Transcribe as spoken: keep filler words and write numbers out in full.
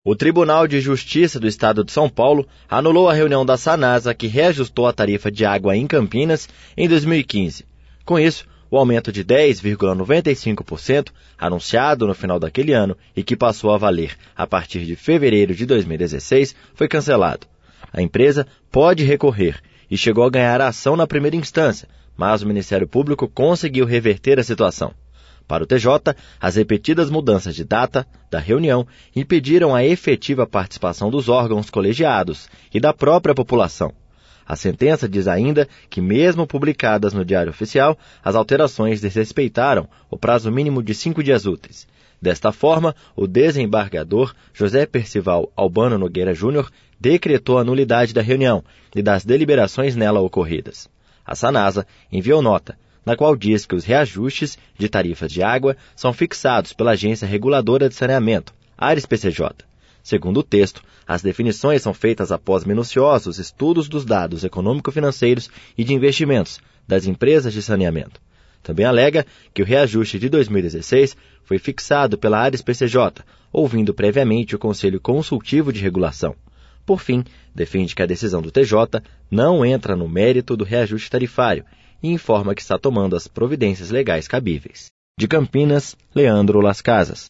O Tribunal de Justiça do Estado de São Paulo anulou a reunião da Sanasa que reajustou a tarifa de água em Campinas em dois mil e quinze. Com isso, o aumento de dez vírgula noventa e cinco por cento, anunciado no final daquele ano e que passou a valer a partir de fevereiro de dois mil e dezesseis, foi cancelado. A empresa pode recorrer e chegou a ganhar a ação na primeira instância, mas o Ministério Público conseguiu reverter a situação. Para o T J, as repetidas mudanças de data da reunião impediram a efetiva participação dos órgãos colegiados e da própria população. A sentença diz ainda que, mesmo publicadas no Diário Oficial, as alterações desrespeitaram o prazo mínimo de cinco dias úteis. Desta forma, o desembargador José Percival Albano Nogueira Júnior decretou a nulidade da reunião e das deliberações nela ocorridas. A Sanasa enviou nota, na qual diz que os reajustes de tarifas de água são fixados pela Agência Reguladora de Saneamento, ARES-P C J. Segundo o texto, as definições são feitas após minuciosos estudos dos dados econômico-financeiros e de investimentos das empresas de saneamento. Também alega que o reajuste de dois mil e dezesseis foi fixado pela ARES-P C J, ouvindo previamente o Conselho Consultivo de Regulação. Por fim, defende que a decisão do T J não entra no mérito do reajuste tarifário e informa que está tomando as providências legais cabíveis. De Campinas, Leandro Las Casas.